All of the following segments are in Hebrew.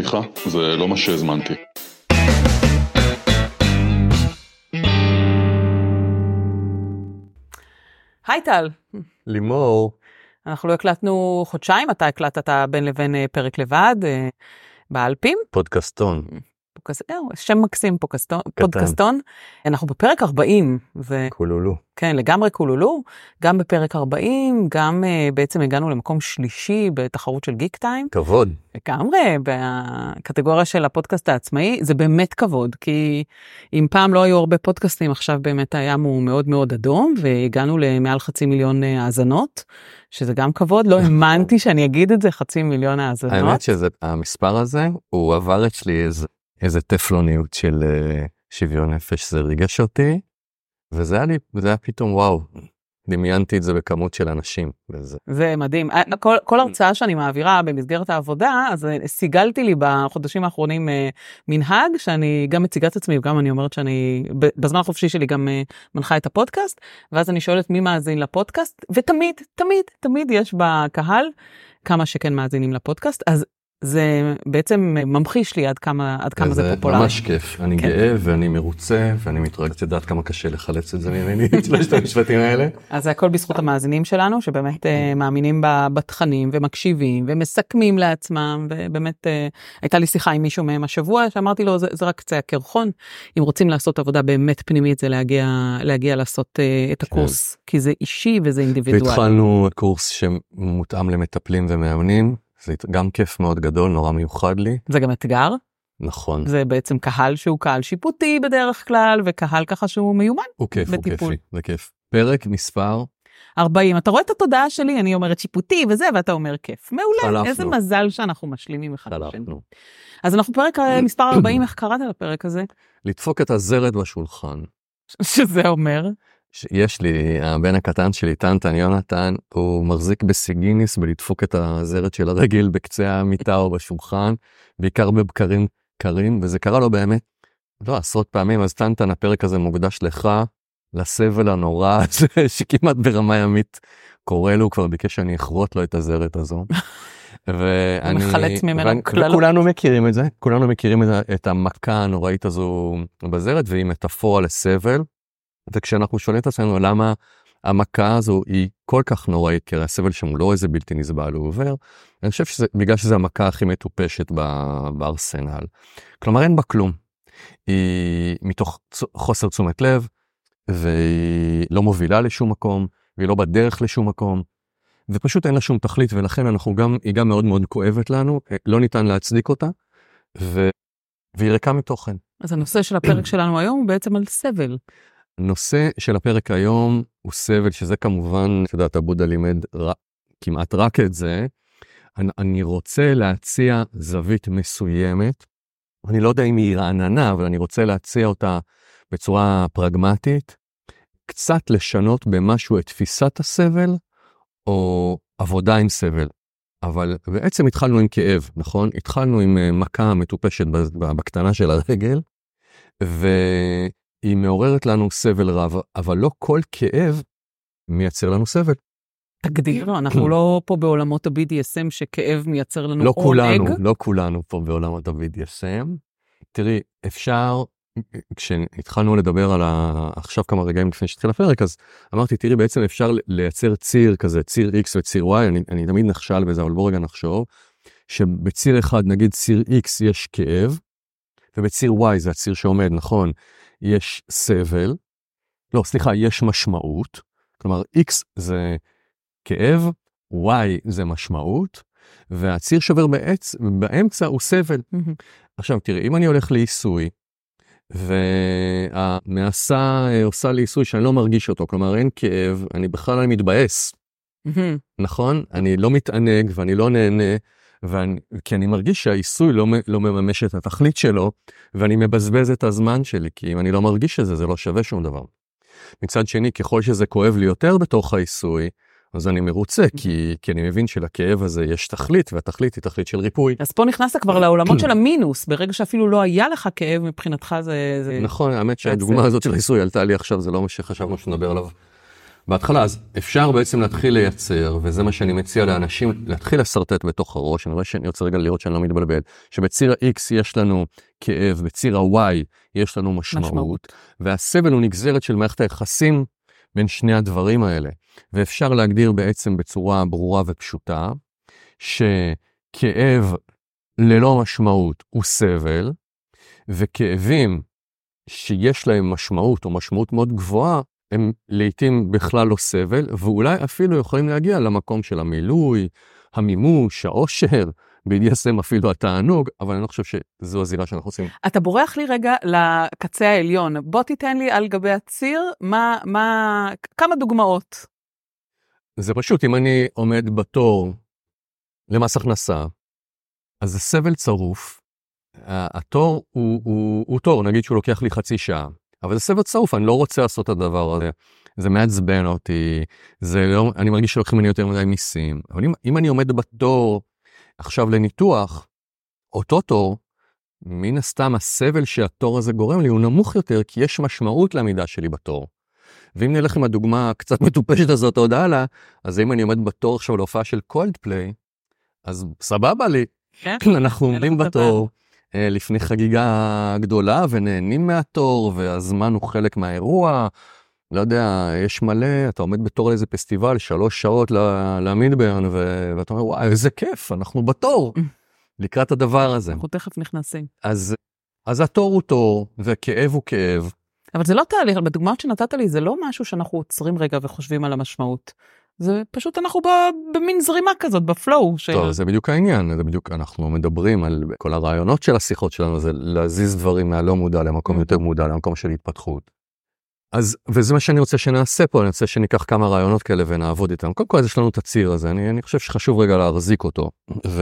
איתך, זה לא מה שהזמנתי. היי טל. לימור. אנחנו לא הקלטנו חודשיים, אתה הקלטת בין לבין פרק לבד, באלפים. פודקאסטון. שם מקסים, פודקאסטון. אנחנו בפרק 40. קולולו. כן, לגמרי קולולו. גם בפרק 40, גם בעצם הגענו למקום שלישי בתחרות של גיק טיים. כבוד. לגמרי, בקטגוריה של הפודקאסט העצמאי, זה באמת כבוד, כי אם פעם לא היו הרבה פודקאסטים, עכשיו באמת הים הוא מאוד מאוד אדום, והגענו למעל 500,000 האזנות, שזה גם כבוד, לא האמנתי שאני אגיד את זה, 500,000 האזנות. האמת שהמספר הזה, הוא עבר אצלי איזה טפלוניות של שוויון נפש, זה ריגש אותי, וזה היה פתאום וואו, דמיינתי את זה בכמות של אנשים. זה מדהים. כל הרצאה שאני מעבירה במסגרת העבודה, אז סיגלתי לי בחודשים האחרונים מנהג, שאני גם מציגה את עצמי, וגם אני אומרת שאני, בזמן החופשי שלי גם מנחה את הפודקאסט, ואז אני שואלת מי מאזין לפודקאסט, ותמיד, תמיד, תמיד יש בקהל כמה שכן מאזינים לפודקאסט, אז זה בעצם ממחיש לי עד כמה זה פופולרי. זה ממש כיף, אני גאה ואני מרוצה ואני מתרגש לדעת כמה קשה לחלץ את זה ממני, את המשפטים האלה. אז זה הכל בזכות המאזינים שלנו, שבאמת מאמינים בתכנים ומקשיבים ומסכמים לעצמם, ובאמת הייתה לי שיחה עם מישהו מהם השבוע, שאמרתי לו, זה רק קצה הקרחון, אם רוצים לעשות עבודה באמת פנימית, זה להגיע לעשות את הקורס, כי זה אישי וזה אינדיבידואלי. והתחלנו קורס שמותאם למטפלים ומאמנים, זה גם כיף מאוד גדול, נורא מיוחד לי. זה גם אתגר. נכון. זה בעצם קהל שהוא קהל שיפוטי בדרך כלל, וקהל ככה שהוא מיומן. הוא כיף, הוא כיפי, זה כיף. פרק מספר 40. אתה רואה את התודעה שלי, אני אומרת שיפוטי וזה, ואתה אומר כיף. מעולה, חלפנו. איזה מזל שאנחנו משלימים אחד לשני. חלפנו. אז אנחנו פרק מספר 40, איך קראת לפרק הזה? לדפוק את הזרת בשולחן. שזה אומר? יש לי, הבן הקטן שלי, טנטן, יונתן, הוא מחזיק בסיגיניס בלדפוק את הזרת של הרגל בקצה המיטה או בשולחן, בעיקר בבקרים קרים, וזה קרה לו באמת, לא, עשרות פעמים, אז טנטן, הפרק הזה מוקדש לך, לסבל הנורא, שכמעט ברמה ימית קורא לו, כבר ביקש שאני אחרוט לו את הזרת הזו. מחלץ ממנו כללות. וכולנו מכירים את זה, כולנו מכירים את המכה הנוראית הזו בזרת, והיא מטאפורה לסבל, וכשאנחנו שואלים את עצמנו למה המכה הזו היא כל כך נוראית, כי הסבל שם הוא לא איזה בלתי נסבל, הוא עובר, אני חושב שזה בגלל שזה המכה הכי מטופשת בארסנל. כלומר אין בה כלום. היא מתוך חוסר תשומת לב, והיא לא מובילה לשום מקום, והיא לא בדרך לשום מקום, ופשוט אין לה שום תכלית, ולכן היא גם מאוד מאוד כואבת לנו, לא ניתן להצדיק אותה, והיא ריקה מתוכן. אז הנושא של הפרק שלנו היום הוא בעצם על סבל. הנושא של הפרק היום הוא סבל, שזה כמובן, אתה יודעת, הבודה לימד כמעט רק את זה. אני רוצה להציע זווית מסוימת, אני לא יודע אם היא רעננה, אבל אני רוצה להציע אותה בצורה פרגמטית, קצת לשנות במשהו את תפיסת הסבל, או עבודה עם סבל. אבל בעצם התחלנו עם כאב, נכון? התחלנו עם מכה מטופשת בקטנה של הרגל, היא מעוררת לנו סבל רב, אבל לא כל כאב מייצר לנו סבל. תגדיר, אנחנו לא פה בעולמות ה-BDSM שכאב מייצר לנו לא עונג. לא כולנו פה בעולמות ה-BDSM. תראי, אפשר, כשהתחלנו לדבר על עכשיו כמה רגעים לפני שהתחיל הפרק, אז אמרתי, תראי, בעצם אפשר לייצר ציר כזה, ציר X וציר Y, אני תמיד נכשל בזה, אבל בוא רגע נחשוב, שבציר אחד, נגיד ציר X יש כאב, ובציר Y זה הציר שעומד, נכון, יש סבל, לא, סליחה, יש משמעות, כלומר, X זה כאב, Y זה משמעות, והציר שובר באמצע הוא סבל. עכשיו, תראי, אם אני הולך לעיסוי, והמעשה עושה לי עיסוי שאני לא מרגיש אותו, כלומר, אין כאב, אני בכלל מתבאס, נכון? אני לא מתענג ואני לא נהנה, כי אני מרגיש שהעיסוי לא מממש את התכלית שלו, ואני מבזבז את הזמן שלי, כי אם אני לא מרגיש את זה, זה לא שווה שום דבר. מצד שני, ככל שזה כואב לי יותר בתוך העיסוי, אז אני מרוצה, כי אני מבין שלכאב הזה יש תכלית, והתכלית היא תכלית של ריפוי. אז פה נכנסת כבר לעולמות של המינוס, ברגע שאפילו לא היה לך כאב, מבחינתך זה... נכון, האמת שהדוגמה הזאת של העיסוי עלתה לי עכשיו, זה לא מה שחשבנו שנדבר עליו בהתחלה, אז אפשר בעצם להתחיל לייצר, וזה מה שאני מציע לאנשים, להתחיל לסרטט בתוך הראש, אני רוצה רגע לראות שאני לא מתבלבל, שבציר ה-X יש לנו כאב, בציר ה-Y יש לנו משמעות, והסבל הוא נגזרת של מערכת היחסים בין שני הדברים האלה, ואפשר להגדיר בעצם בצורה ברורה ופשוטה, שכאב ללא משמעות הוא סבל, וכאבים שיש להם משמעות או משמעות מאוד גבוהה, הם לעתים בכלל לא סבל, ואולי אפילו יכולים להגיע למקום של המילוי, המימוש, העושר, ב-DSM אפילו התענוג, אבל אני לא חושב שזו הזירה שאנחנו עושים. אתה בורח לי רגע לקצה העליון, בוא תיתן לי על גבי הציר, כמה דוגמאות. זה פשוט, אם אני עומד בתור למס הכנסה, אז זה סבל צרוף, התור הוא תור, נגיד שהוא לוקח לי חצי שעה, אבל זה סבל צרוף, אני לא רוצה לעשות את הדבר הזה, זה מעצבן אותי, אני מרגיש שלוקחים ממני יותר מדי מיסים, אבל אם אני עומד בתור עכשיו לניתוח, אותו תור, מן הסתם הסבל שהתור הזה גורם לי הוא נמוך יותר, כי יש משמעות לעמידה שלי בתור. ואם נלך עם הדוגמה קצת מטופשת הזאת עוד הלאה, אז אם אני עומד בתור עכשיו להופעה של קולדפליי, אז סבבה לי, אנחנו עומדים בתור, לפני חגיגה גדולה, ונהנים מהתור, והזמן הוא חלק מהאירוע, לא יודע, יש מלא, אתה עומד בתור לאיזה פסטיבל, 3 שעות למידברן, ואתה אומר, וואי, איזה כיף, אנחנו בתור, לקראת הדבר הזה. אנחנו תכף נכנסים. אז התור הוא תור, וכאב הוא כאב. אבל זה לא תהליך, בדוגמאות שנתת לי, זה לא משהו שאנחנו עוצרים רגע וחושבים על המשמעות. זה פשוט אנחנו במין זרימה כזאת, בפלואו. טוב, זה בדיוק העניין, זה בדיוק, אנחנו מדברים על כל הרעיונות של השיחות שלנו, זה להזיז דברים מהלא מודע למקום יותר מודע, למקום של התפתחות. וזה מה שאני רוצה שנעשה פה, אני רוצה שניקח כמה רעיונות כאלה ונעבוד איתם. קודם כל, יש לנו את הציר הזה, אני חושב שחשוב רגע להחזיק אותו.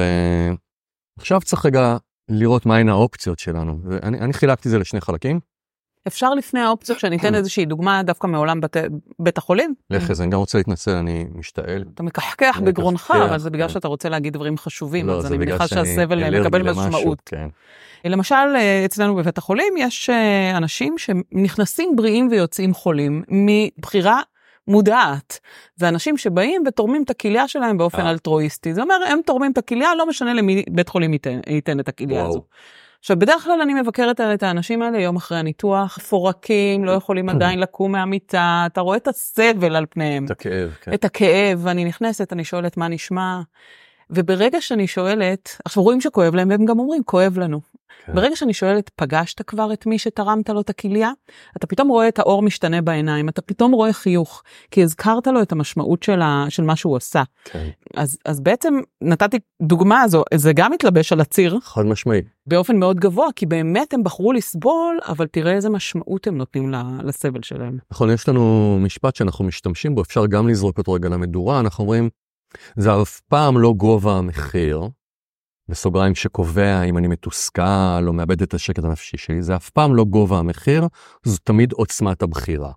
ועכשיו צריך רגע לראות מהן האופציות שלנו. ואני חילקתי זה לשני חלקים. אפשר לפני האופציות שאני אתן איזושהי דוגמה דווקא מעולם בית החולים? לחז, אני גם רוצה להתנצל, אני משתעל. אתה מקחקח בגרונך, אבל זה בגלל שאתה רוצה להגיד דברים חשובים, אז אני מניחה שהסבל מקבל משמעות. למשל, אצלנו בבית החולים יש אנשים שנכנסים בריאים ויוצאים חולים מבחירה מודעת. זה אנשים שבאים ותורמים את הכליה שלהם באופן אלטרואיסטי. זה אומר, הם תורמים את הכליה, לא משנה למי בית חולים ייתן את הכליה הזו. עכשיו, בדרך כלל אני מבקרת את האנשים האלה יום אחרי הניתוח, פורקים, לא יכולים עדיין לקום מהמיטה, אתה רואה את הסבל על פניהם. את הכאב, כן. את הכאב, ואני נכנסת, אני שואלת מה נשמע, וברגע שאני שואלת, עכשיו רואים שכואב להם, והם גם אומרים, כואב לנו. כן. ברגע שאני שואלת, פגשת כבר את מי שתרמת לו את הכליה? אתה פתאום רואה את האור משתנה בעיניים, אתה פתאום רואה חיוך, כי הזכרת לו את המשמעות של מה שהוא עשה. כן. אז בעצם נתתי דוגמה הזו, זה גם מתלבש על הציר. חד משמעי. באופן מאוד גבוה, כי באמת הם בחרו לסבול, אבל תראה איזה משמעות הם נותנים לסבל שלהם. נכון, יש לנו משפט שאנחנו משתמשים בו, אפשר גם לזרוק אותו רגע למדורה, אנחנו אומרים, זה אף פעם לא גובה המחיר, בסוגריים שקובע אם אני מתוסכל או מאבד את השקט הנפשי שלי, זה אף פעם לא גובה המחיר, זו תמיד עוצמת הבחירה.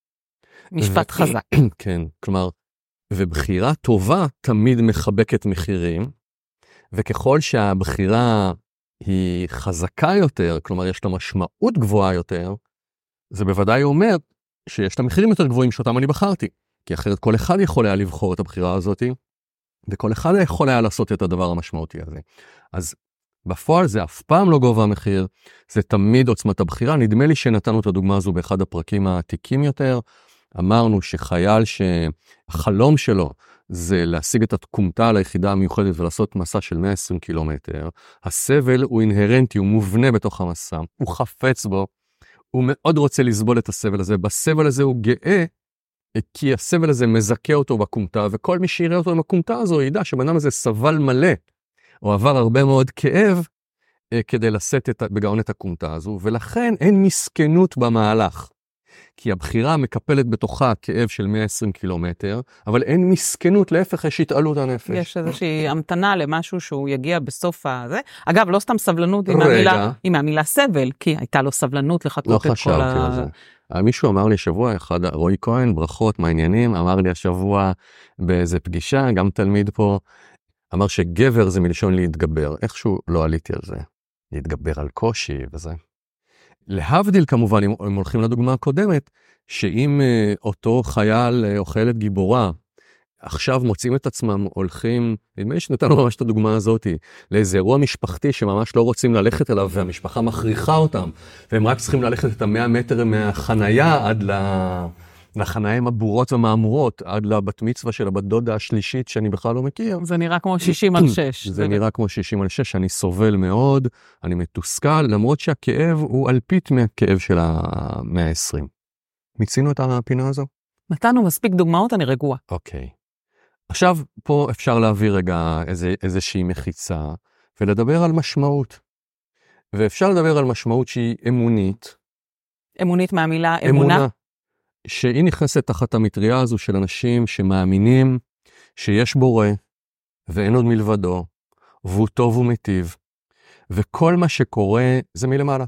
משפט חזק. כן, כלומר, ובחירה טובה תמיד מחבקת מחירים, וככל שהבחירה היא חזקה יותר, כלומר יש לה משמעות גבוהה יותר, זה בוודאי אומר שיש לה מחירים יותר גבוהים שאותם אני בחרתי, כי אחרת כל אחד יכול היה לבחור את הבחירה הזאת, וכל אחד יכול היה לעשות את הדבר המשמעותי הזה. אז בפועל זה אף פעם לא גובה המחיר, זה תמיד עוצמת הבחירה. נדמה לי שנתנו את הדוגמה הזו באחד הפרקים העתיקים יותר, אמרנו שחייל שהחלום שלו זה להשיג את התקומתה על היחידה המיוחדת ולעשות מסע של 120 קילומטר, הסבל הוא אינהרנטי, הוא מובנה בתוך המסע, הוא חפץ בו, הוא מאוד רוצה לסבול את הסבל הזה, בסבל הזה הוא גאה, כי הסבל הזה מזכה אותו בקומתה, וכל מי שיראה אותו עם הקומתה הזו ידע שבנם הזה סבל מלא, או עבר הרבה מאוד כאב, כדי לשאת בגאון את הקומתה הזו, ולכן אין מסכנות במהלך. כי הבחירה מקפלת בתוכה כאב של 120 קילומטר, אבל אין מסכנות, להפך יש התעלות הנפש. יש איזושהי המתנה למשהו שהוא יגיע בסוף הזה. אגב, לא סתם סבלנות עם המילה סבל, כי הייתה לו סבלנות לחכות את כל ה... לא חשבתי על זה. מישהו אמר לי שבוע אחד, רועי כהן, ברכות, מעניינים, אמר לי השבוע באיזה פגישה, גם תלמיד פה, אמר שגבר זה מלשון להתגבר, איכשהו לא עליתי על זה, להתגבר על קושי וזה. להבדיל כמובן, אם הולכים לדוגמה הקודמת, שאם אותו חייל או חיילת גיבורה, עכשיו מוצאים את עצמם, הולכים, נדמה לי שנתנו ממש את הדוגמה הזאת, לאיזה אירוע משפחתי שממש לא רוצים ללכת אליו, והמשפחה מכריחה אותם, והם רק צריכים ללכת את 100 מטר מהחנייה עד לחניה עם הבורות והמאמורות, עד לבת מצווה של הבת דודה השלישית שאני בכלל לא מכיר. זה נראה כמו 60/6. זה נראה כמו 60/6, אני סובל מאוד, אני מתוסכל, למרות שהכאב הוא אלפית מהכאב של ה-120. מיצינו את הפינה הזו? נתנו מספיק דוגמאות, אני רגוע. אוקיי. עכשיו, פה אפשר להביא רגע איזושהי מחיצה, ולדבר על משמעות. ואפשר לדבר על משמעות שהיא אמונית. אמונית מהמילה אמונה? שהיא נכנסת תחת המטריה הזו של אנשים שמאמינים שיש בורא, ואין עוד מלבדו, והוא טוב ומיטיב, וכל מה שקורה זה מלמעלה.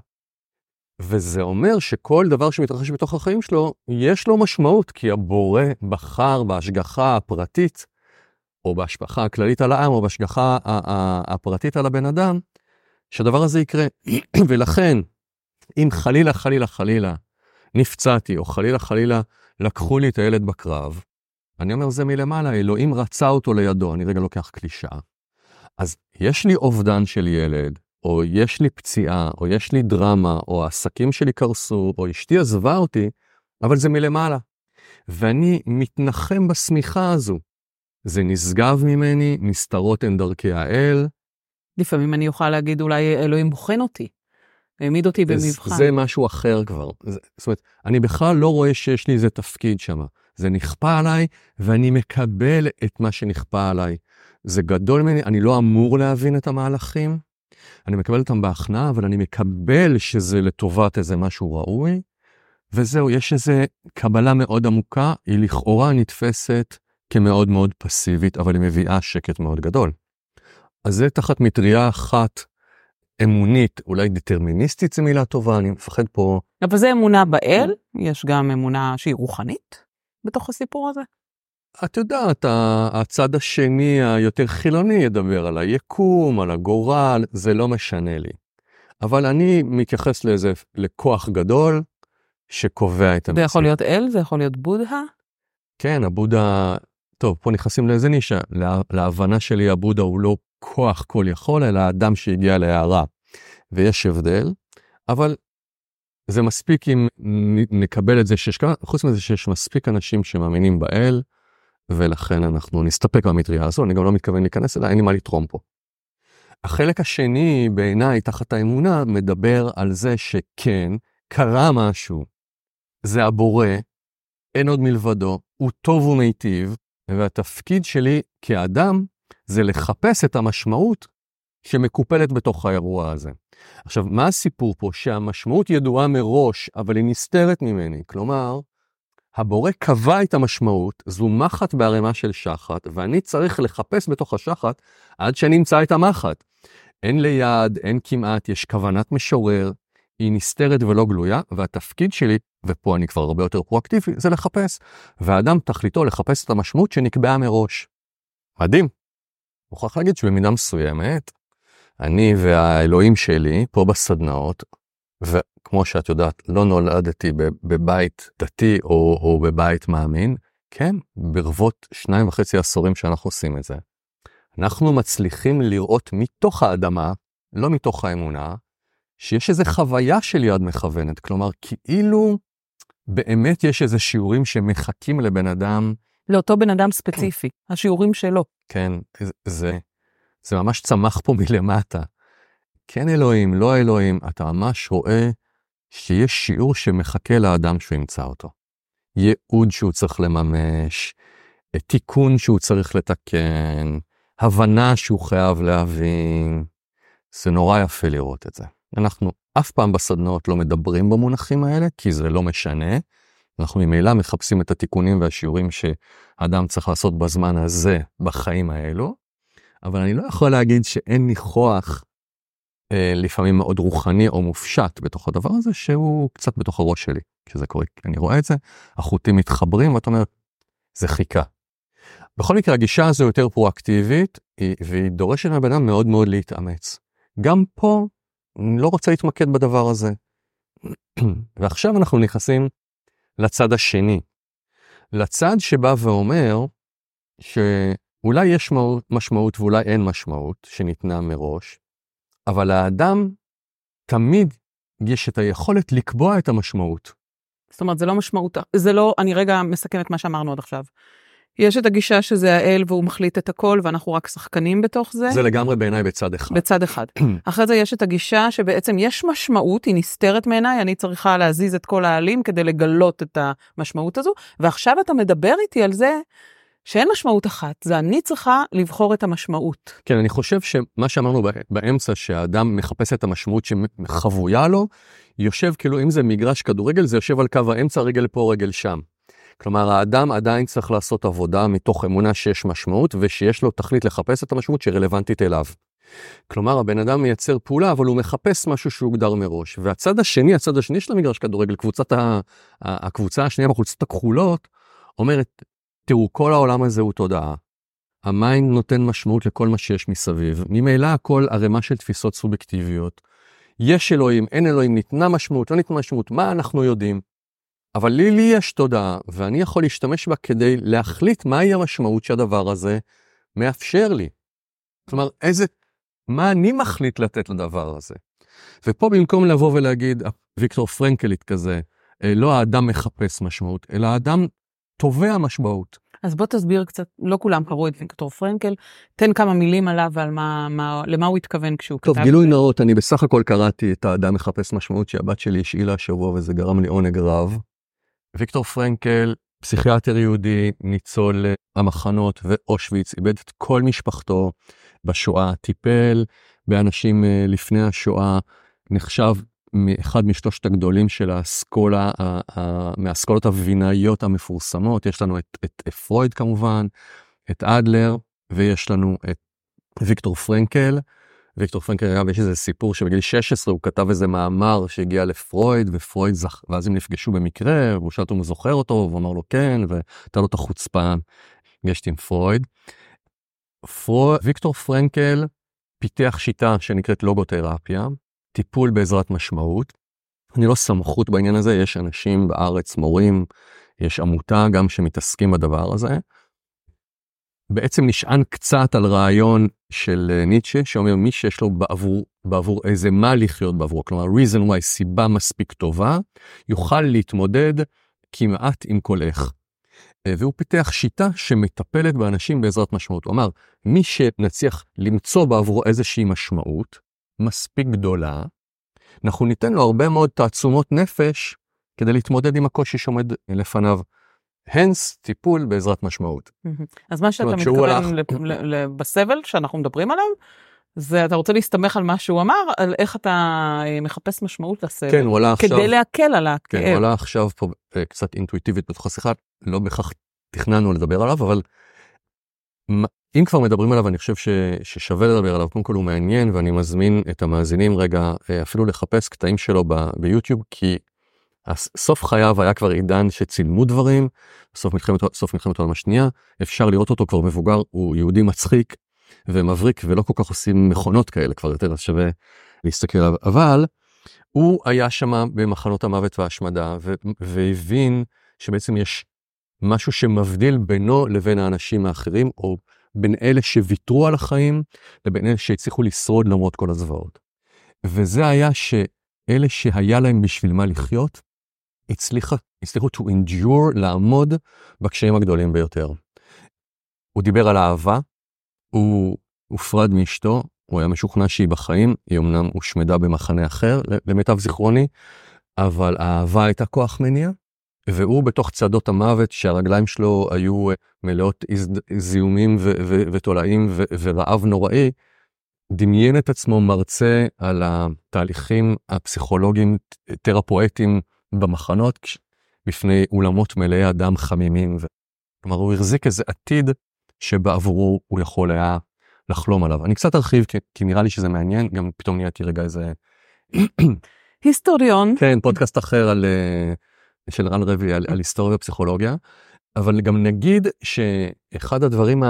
וזה אומר שכל דבר שמתרחש בתוך החיים שלו, יש לו משמעות, כי הבורא בחר בהשגחה הפרטית, או בהשגחה הכללית על העם, או בהשגחה הפרטית על הבן אדם, שהדבר הזה יקרה. ולכן, אם חלילה נפצעתי, או חלילה לקחו לי את הילד בקרב, אני אומר, זה מלמעלה, אלוהים רצה אותו לידו, אני רגע לוקח קלישה. אז יש לי אובדן של ילד, או יש לי פציעה, או יש לי דרמה, או העסקים שלי קרסו, או אשתי עזבה אותי, אבל זה מלמעלה. ואני מתנחם בסמיכה הזו. זה נשגב ממני, נסתרות הן דרכי האל. לפעמים אני אוכל להגיד, אולי אלוהים בוחן אותי, העמיד אותי במבחן. זה משהו אחר כבר. זאת אומרת, אני בכלל לא רואה שיש לי איזה תפקיד שם. זה נכפה עליי, ואני מקבל את מה שנכפה עליי. זה גדול ממני, אני לא אמור להבין את המהלכים, אני מקבל אותם בהכנעה, אבל אני מקבל שזה לטובת איזה משהו ראוי, וזהו, יש איזה קבלה מאוד עמוקה, היא לכאורה נתפסת כמאוד מאוד פסיבית, אבל היא מביאה שקט מאוד גדול. אז זה תחת מטריה אחת אמונית, אולי דטרמיניסטית זה מילה טובה, אני מפחד פה. אבל זה אמונה באל, יש גם אמונה שהיא רוחנית בתוך הסיפור הזה. את יודעת, הצד השני היותר חילוני ידבר על היקום, על הגורל, זה לא משנה לי. אבל אני מתייחס לכוח גדול שקובע את המציאות. זה יכול להיות אל, זה יכול להיות בודה? כן, הבודה, טוב, פה נכנסים לאיזה נישה. להבנה שלי הבודה הוא לא כוח כל יכול, אלא האדם שהגיע להערה. ויש הבדל, אבל זה מספיק אם נקבל את זה, חוץ מזה שיש מספיק אנשים שמאמינים באל, ולכן אנחנו נסתפק במטריה הזו, אני גם לא מתכוון להיכנס אליה, אין לי מה לתרום פה. החלק השני בעיניי תחת האמונה מדבר על זה שכן, קרה משהו, זה הבורא, אין עוד מלבדו, הוא טוב ומיטיב, והתפקיד שלי כאדם זה לחפש את המשמעות שמקופלת בתוך האירוע הזה. עכשיו, מה הסיפור פה? שהמשמעות ידועה מראש, אבל היא נסתרת ממני, כלומר, הבורא קבע את המשמעות, זו מחט בערימה של שחת, ואני צריך לחפש בתוך השחת עד שאני אמצא את המחט. אין ליד, אין כמעט, יש כוונת משורר, היא נסתרת ולא גלויה, והתפקיד שלי, ופה אני כבר הרבה יותר פרואקטיבי, זה לחפש. והאדם תכליתו לחפש את המשמעות שנקבעה מראש. מדהים. מוכרח להגיד שבמידה מסוימת, אני והאלוהים שלי פה בסדנאות, וכמו שאת יודעת, לא נולדתי בבית דתי או בבית מאמין, כן, ברבות 2.5 עשורים שאנחנו עושים את זה. אנחנו מצליחים לראות מתוך האדמה, לא מתוך האמונה, שיש איזו חוויה של יד מכוונת, כלומר, כאילו באמת יש איזה שיעורים שמחכים לבן אדם. לאותו בן אדם ספציפי, השיעורים שלו. כן, זה ממש צמח פה מלמטה. כן אלוהים, לא אלוהים, אתה ממש רואה שיש שיעור שמחכה לאדם שהוא ימצא אותו. ייעוד שהוא צריך לממש, תיקון שהוא צריך לתקן, הבנה שהוא חייב להבין. זה נורא יפה לראות את זה. אנחנו אף פעם בסדנאות לא מדברים במונחים האלה, כי זה לא משנה. אנחנו ממילא מחפשים את התיקונים והשיעורים שאדם צריך לעשות בזמן הזה, בחיים האלו. אבל אני לא יכול להגיד שאין ניחוח לפעמים מאוד רוחני או מופשט בתוך הדבר הזה, שהוא קצת בתוך הראש שלי. כשזה קורה, אני רואה את זה, החוטים מתחברים, ואת אומרת, זה חיכה. בכל מקרה, הגישה הזו יותר פרואקטיבית, והיא דורשת מהבן אדם מאוד מאוד להתאמץ. גם פה, אני לא רוצה להתמקד בדבר הזה. ועכשיו אנחנו נכנסים לצד השני. לצד שבא ואומר שאולי יש משמעות ואולי אין משמעות שניתנה מראש, אבל האדם תמיד יש את היכולת לקבוע את המשמעות. זאת אומרת, זה לא משמעות, זה לא, אני רגע מסכם את מה שאמרנו עד עכשיו. יש את הגישה שזה האל והוא מחליט את הכל ואנחנו רק שחקנים בתוך זה. זה לגמרי בעיניי בצד אחד. בצד אחד. אחרי זה יש את הגישה שבעצם יש משמעות, היא נסתרת מעיניי, אני צריכה להזיז את כל העלים כדי לגלות את המשמעות הזו, ועכשיו אתה מדבר איתי על זה שאין משמעות אחת, זה אני צריכה לבחור את המשמעות. כן, אני חושב שמה שאמרנו באמצע, שהאדם מחפש את המשמעות שחבויה לו, יושב כאילו אם זה מגרש כדורגל, זה יושב על קו האמצע, רגל פה, רגל שם. כלומר, האדם עדיין צריך לעשות עבודה מתוך אמונה שיש משמעות, ושיש לו תכלית לחפש את המשמעות שרלוונטית אליו. כלומר, הבן אדם מייצר פעולה, אבל הוא מחפש משהו שהוגדר מראש. והצד השני של המגרש כדורגל, הקבוצה השנייה בחולצות הכחולות, אומרת, תראו, כל העולם הזה הוא תודעה. המיינד נותן משמעות לכל מה שיש מסביב. ממילא הכל ערימה של תפיסות סובייקטיביות. יש אלוהים, אין אלוהים, ניתנה משמעות, לא ניתנה משמעות, מה אנחנו יודעים? אבל לי יש תודעה, ואני יכול להשתמש בה כדי להחליט מהי המשמעות שהדבר הזה מאפשר לי. כלומר, מה אני מחליט לתת לדבר הזה? ופה במקום לבוא ולהגיד, ויקטור פרנקלית כזה, לא האדם מחפש משמעות, אלא האדם תובע משמעות. אז בוא תסביר קצת, לא כולם קראו את ויקטור פרנקל, תן כמה מילים עליו ועל למה הוא התכוון כשהוא כתב. טוב, גילוי נאות, אני בסך הכל קראתי את האדם מחפש משמעות שהבת שלי השאילה השבוע, וזה גרם לי עונג רב. ויקטור פרנקל, פסיכיאטר יהודי, ניצול המחנות ואושוויץ, איבד את כל משפחתו בשואה, טיפל באנשים לפני השואה, נחשב מאחד משלושת הגדולים של האסכולה, מהאסכולות הווינאיות המפורסמות. יש לנו את פרויד כמובן, את אדלר, ויש לנו את ויקטור פרנקל. ויקטור פרנקל, אגב, יש איזה סיפור שבגיל 16 הוא כתב איזה מאמר שהגיע לפרויד, ופרויד ואז הם נפגשו במקרה, והוא שאל אותו אם הוא זוכר אותו, והוא אמר לו כן, והייתה לו את החוצפה, נפגשתי עם פרויד. ויקטור פרנקל פיתח שיטה שנקראת לוגותרפיה, טיפול בעזרת משמעות. אני לא סמכות בעניין הזה, יש אנשים בארץ, מורים, יש עמותה גם שמתעסקים בדבר הזה. בעצם נשען קצת על רעיון של ניטשה, שאומר מי שיש לו בעבור איזה מה לחיות בעבור, כלומר reason why, סיבה מספיק טובה, יוכל להתמודד כמעט עם כל איך. והוא פיתח שיטה שמטפלת באנשים בעזרת משמעות. הוא אמר, מי שנצליח למצוא בעבור איזושהי משמעות מספיק גדולה, אנחנו ניתן לו הרבה מאוד תעצומות נפש כדי להתמודד עם הקושי שעומד לפניו. הנס, טיפול בעזרת משמעות. אז מה שאתה מתכוון בסבל שאנחנו מדברים עליו, זה אתה רוצה להסתמך על מה שהוא אמר, על איך אתה מחפש משמעות לסבל. כן, הוא עלה עכשיו. כדי להקל על הכאב. כן, הוא עלה עכשיו פה קצת אינטואיטיבית בתוך השיחה, לא בכך תכננו לדבר עליו, אבל אם כבר מדברים עליו, אני חושב ששווה לדבר עליו. קודם כל הוא מעניין, ואני מזמין את המאזינים רגע, אפילו לחפש קטעים שלו ביוטיוב, כי סוף חייו היה כבר עידן שצילמו דברים, סוף מלחמת העולם השנייה, אפשר לראות אותו כבר מבוגר, הוא יהודי מצחיק ומבריק, ולא כל כך עושים מכונות כאלה, כבר יותר שווה להסתכל עליו, אבל הוא היה שם במחנות המוות וההשמדה, והבין שבעצם יש משהו שמבדיל בינו לבין האנשים האחרים, או בין אלה שוויתרו על החיים, לבין אלה שהצליחו לשרוד למרות כל הזוועות. וזה היה שאלה שהיה להם בשביל מה לחיות, הצליחו to endure, לעמוד בקשיים הגדולים ביותר. הוא דיבר על האהבה, הוא הופרד מאשתו, הוא היה משוכנע שהיא בחיים, היא אמנם הושמדה במחנה אחר, למיטב זיכרוני, אבל האהבה הייתה כוח מניע, והוא בתוך צעדות המוות, שהרגליים שלו היו מלאות זיהומים ותולעים ורעב נוראי, דמיין את עצמו מרצה על התהליכים הפסיכולוגיים, תרפואטיים במחנות, בפני אולמות מלאי אדם חמימים. כלומר, הוא החזיק איזה עתיד שבעבורו הוא יכול היה לחלום עליו. אני קצת ארחיב, כי נראה לי שזה מעניין, גם פתאום נהייתי רגע איזה היסטוריון. כן, פודקאסט אחר של רן רבי על היסטוריה ופסיכולוגיה, אבל גם נגיד שאחד הדברים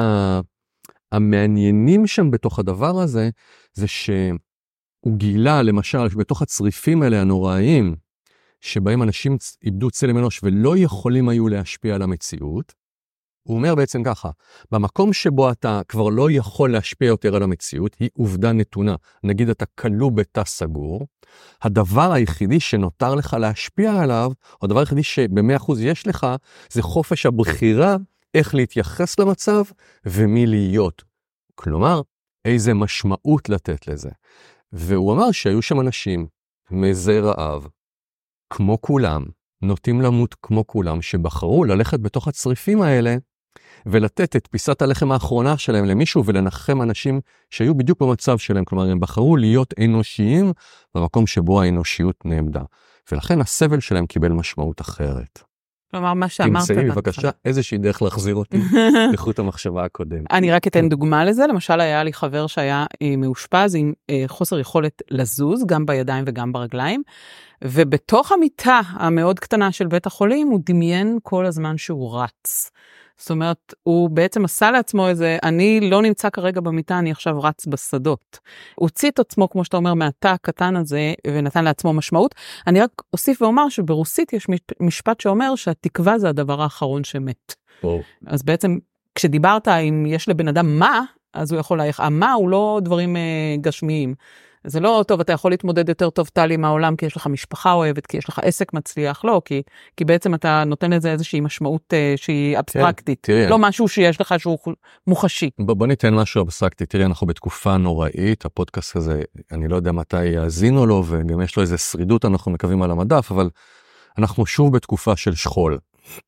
המעניינים שם בתוך הדבר הזה, זה שהוא גילה למשל בתוך הצריפים האלה הנוראיים, שבהם אנשים איבדו צלם אנוש ולא יכולים היו להשפיע על המציאות, הוא אומר בעצם ככה, במקום שבו אתה כבר לא יכול להשפיע יותר על המציאות, היא עובדה נתונה. נגיד אתה כלוא בתא סגור, הדבר היחידי שנותר לך להשפיע עליו, או הדבר היחידי שב100% יש לך, זה חופש הבחירה איך להתייחס למצב ומי להיות. כלומר, איזה משמעות לתת לזה. והוא אמר שהיו שם אנשים מזי רעב, כמו כולם, נוטים למות כמו כולם, שבחרו ללכת בתוך הצריפים האלה, ולתת את פיסת הלחם האחרונה שלהם למישהו, ולנחם אנשים שהיו בדיוק במצב שלהם. כלומר, הם בחרו להיות אנושיים במקום שבו האנושיות נעמדה. ולכן הסבל שלהם קיבל משמעות אחרת. כלומר, מה שאמרת... תמצאי בבקשה איזושהי דרך להחזיר אותי לחוט המחשבה הקודם. אני רק אתן דוגמה לזה. למשל, היה לי חבר שהיה מאושפז עם חוסר יכולת לזוז, גם בידיים וגם ברגליים, ובתוך המיטה המאוד קטנה של בית החולים, הוא דמיין כל הזמן שהוא רץ. זאת אומרת, הוא בעצם עשה לעצמו איזה, אני לא נמצא כרגע במיטה, אני עכשיו רץ בשדות. הוא הוציא את עצמו, כמו שאתה אומר, מהתא הקטן הזה, ונתן לעצמו משמעות. אני רק אוסיף ואומר שברוסית יש משפט שאומר שהתקווה זה הדבר האחרון שמת. אז בעצם, כשדיברת אם יש לבן אדם מה, אז הוא יכול להיך, מה הוא לא דברים גשמיים. זה לא טוב, אתה יכול להתמודד יותר טוב טלי מהעולם, כי יש לך משפחה אוהבת, כי יש לך עסק מצליח, לא, כי בעצם אתה נותן לזה איזושהי משמעות שהיא אבסטרקטית, כן, לא משהו שיש לך שהוא מוחשי. בוא ניתן משהו אבסטרקטי, תראי, אנחנו בתקופה נוראית, הפודקאסט הזה, אני לא יודע מתי יאזינו לו, וגם יש לו איזה שרידות, אנחנו מקווים על המדף, אבל אנחנו שוב בתקופה של שכול.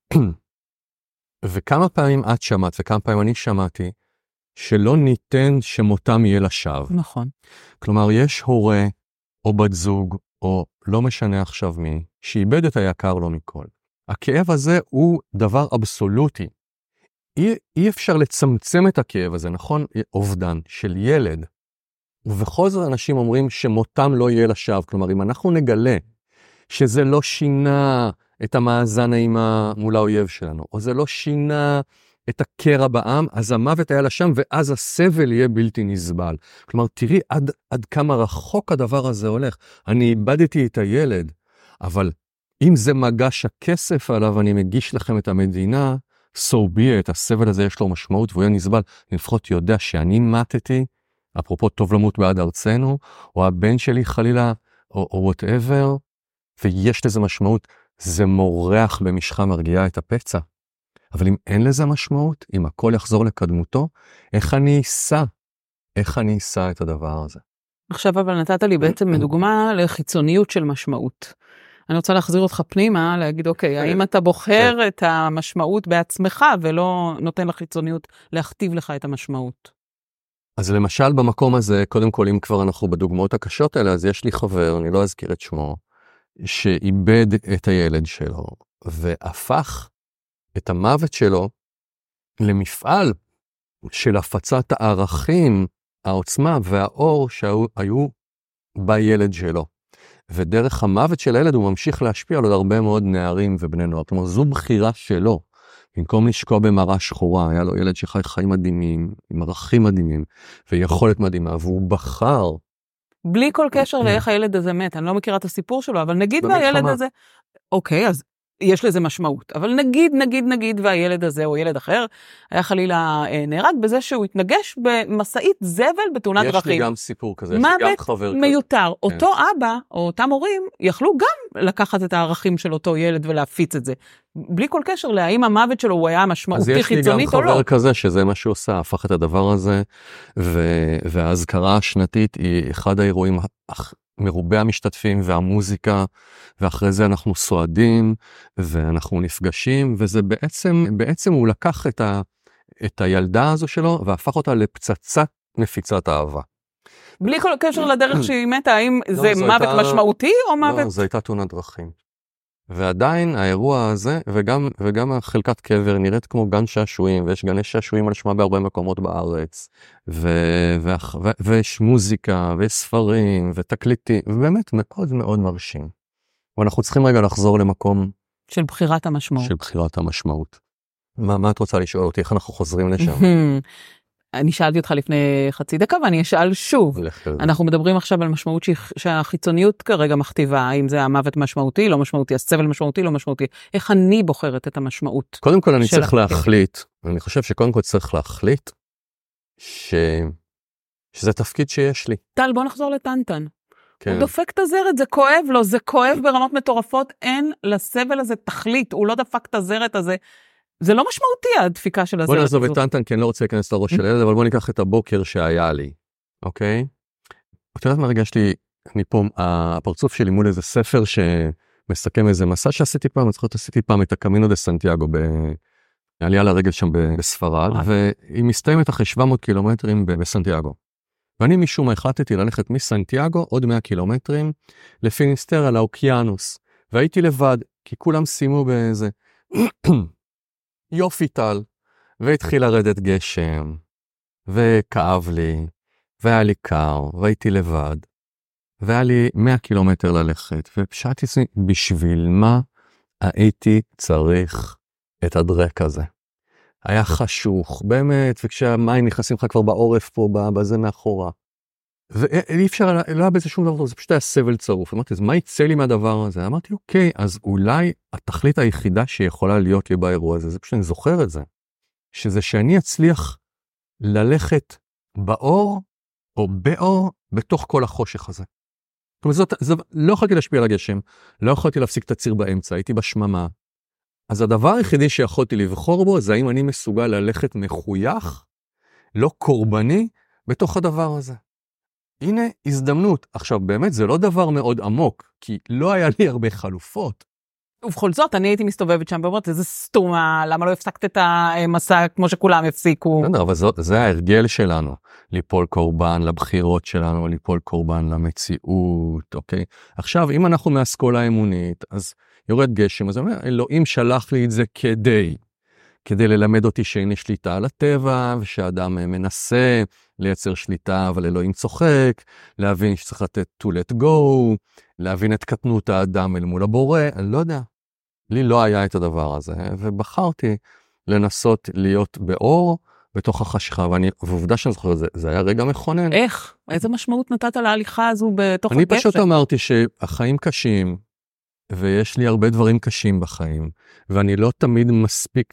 וכמה פעמים את שמעת, וכמה פעמים אני שמעתי, שלא ניתן שמותם יהיה לשווא. נכון. כלומר, יש הורה או בת זוג, או לא משנה עכשיו מי, שאיבד את היקר לו מכל. הכאב הזה הוא דבר אבסולוטי. אי אפשר לצמצם את הכאב הזה, נכון? אובדן של ילד. ובכל זאת אנשים אומרים שמותם לא יהיה לשווא. כלומר, אם אנחנו נגלה שזה לא שינה את המאזן האימה מול האויב שלנו, או זה לא שינה את הקרע בעם, אז המוות היה לשם, ואז הסבל יהיה בלתי נסבל. כלומר, תראי עד כמה רחוק הדבר הזה הולך. אני איבדתי את הילד, אבל אם זה מגש הכסף עליו, אני מגיש לכם את המדינה, so be it, הסבל הזה יש לו משמעות, והוא יהיה נסבל. אני לפחות יודע שאני מתתי, אפרופו טוב למות בעד ארצנו, או הבן שלי חלילה, או whatever, ויש לזה משמעות, זה מורח במשחה מרגיעה את הפצע. אבל אם אין לזה משמעות, אם הכל יחזור לקדמותו, איך אני אשא את הדבר הזה? עכשיו אבל נתת לי בעצם דוגמה לחיצוניות של משמעות. אני רוצה להחזיר אותך פנימה, להגיד אוקיי, האם אתה בוחר את המשמעות בעצמך, ולא נותן לחיצוניות להכתיב לך את המשמעות? אז למשל במקום הזה, קודם כל אם כבר אנחנו בדוגמאות הקשות האלה, אז יש לי חבר, אני לא אזכיר את שמו, שאיבד את הילד שלו, והפך את המוות שלו למפעל של הפצת הערכים, העוצמה והאור שהיו בילד שלו. ודרך המוות של הילד הוא ממשיך להשפיע על עוד הרבה מאוד נערים ובני נוער. כלומר, זו בחירה שלו. במקום לשקוע במראה שחורה, היה לו ילד שחי חיים מדהימים, עם ערכים מדהימים, ויכולת מדהימה, והוא בחר. בלי כל קשר לאיך הילד הזה מת, אני לא מכירה את הסיפור שלו, אבל נגיד והילד הזה, אוקיי, אז יש לזה משמעות, אבל נגיד, והילד הזה או ילד אחר, היה חלילה נהרג בזה שהוא התנגש במסעית זבל בתאונת דרכים. יש לי גם סיפור כזה, יש לי גם חבר כזה. מיותר. אותו אבא, או אותם הורים, יכלו גם לקחת את הערכים של אותו ילד ולהפיץ את זה. בלי כל קשר להאם המוות שלו הוא היה משמעותי חיצונית או לא. אז יש לי גם חבר כזה שזה מה שהוא עושה, הפך את הדבר הזה, וההזכרה השנתית היא אחד האירועים מרובי המשתתפים והמוזיקה, ואחרי זה אנחנו סועדים, ואנחנו נפגשים, וזה בעצם הוא לקח את הילדה הזו שלו, והפך אותה לפצצת נפיצת אהבה. בלי כל קשר לדרך שהיא מתה, האם זה מוות משמעותי או מוות? לא, זו הייתה תאונת דרכים. ועדיין האירוע הזה, וגם חלקת קבר נראית כמו גן שעשועים, ויש גני שעשועים על שמה בהרבה מקומות בארץ, ויש מוזיקה, ויש ספרים, ותקליטים, ובאמת מאוד מאוד מרשים. ואנחנו צריכים רגע לחזור למקום של בחירת המשמעות. של בחירת המשמעות. מה את רוצה לשאול אותי? איך אנחנו חוזרים לשם? אני שאלתי אותך לפני חצי דקה, ואני אשאל שוב. אנחנו מדברים עכשיו על משמעות שהחיצוניות כרגע מכתיבה, האם זה המוות משמעותי, לא משמעותי, הסבל משמעותי, לא משמעותי. איך אני בוחרת את המשמעות? קודם כל אני צריך להחליט, ואני חושב שקודם כל צריך להחליט, שזה תפקיד שיש לי. טל, בוא נחזור לטנטן. כן. הוא דופק את הזרת, זה כואב לו, זה כואב ברמות מטורפות, אין לסבל הזה תכלית, הוא לא דפק את הזרת הזה. זה לא משמעותי הדפיקה של הזרת בוא הזו. נעזוב את טנטן, כי אני לא רוצה להיכנס לראש של ילד, אבל בוא ניקח את הבוקר שהיה לי, אוקיי? אתה יודעת מה הרגש לי, אני פה, הפרצוף שלי מול איזה ספר שמסכם איזה מסע שעשיתי פעם, אני זוכרת עשיתי פעם את הקמינו דה סנטיאגו, עלייה לרגל שם בספרד, והיא מסתיימת אחרי 700 קילומטרים בסנטיאגו. ואני משום מה החלטתי ללכת מסנטיאגו עוד 100 קילומטרים לפיניסטרה, לאוקיינוס, והייתי לבד, כי כולם סיימו באיזה יופי טל, והתחיל לרדת גשם, וכאב לי, והיה לי קר, והייתי לבד, והיה לי 100 קילומטר ללכת, ופשעתי בשביל מה הייתי צריך את הדרק הזה. היה חשוך, באמת, וכשהמים נכנסים לך כבר בעורף פה, בזה מאחורה. ואי אפשר, לא היה בזה שום דבר, זה פשוט היה סבל צרוף. אמרתי, אז מה יצא לי מהדבר הזה? אמרתי, אוקיי, אז אולי התכלית היחידה שיכולה להיות לי באירוע הזה, זה פשוט אני זוכר את זה, שזה שאני אצליח ללכת באור, או באור, בתוך כל החושך הזה. זאת אומרת, לא יכולתי להשפיע על הגשם, לא יכולתי להפסיק את הציר באמצע, הייתי בשממה. אז הדבר היחידי שיכולתי לבחור בו, זה האם אני מסוגל ללכת מחוייך, לא קורבני, בתוך הדבר הזה. הנה הזדמנות. עכשיו, באמת זה לא דבר מאוד עמוק, כי לא היה לי הרבה חלופות. ובכל זאת, אני הייתי מסתובבת שם ואומרת, איזה סתומה, למה לא הפסקת את המסע כמו שכולם הפסיקו? בסדר, אבל זה ההרגל שלנו, ליפול קורבן לבחירות שלנו, ליפול קורבן למציאות, אוקיי? עכשיו, אם אנחנו מהאסכולה האמונית, אז יורד גשם, אז אומר, אלוהים שלח לי את זה כדי ללמד אותי שאין לי שליטה על הטבע, ושאדם מנסה לייצר שליטה, אבל אלוהים צוחק, להבין שצריך לתת to let go, להבין את קטנות האדם אל מול הבורא, אני לא יודע. לי לא היה את הדבר הזה, ובחרתי לנסות להיות באור בתוך החשיכה, ועובדה שאני זוכר, זה היה רגע מכונן. איך? איזה משמעות נתת להליכה הזו בתוך הגשם? אני פשוט אמרתי שהחיים קשים, ויש לי הרבה דברים קשים בחיים, ואני לא תמיד מספיק,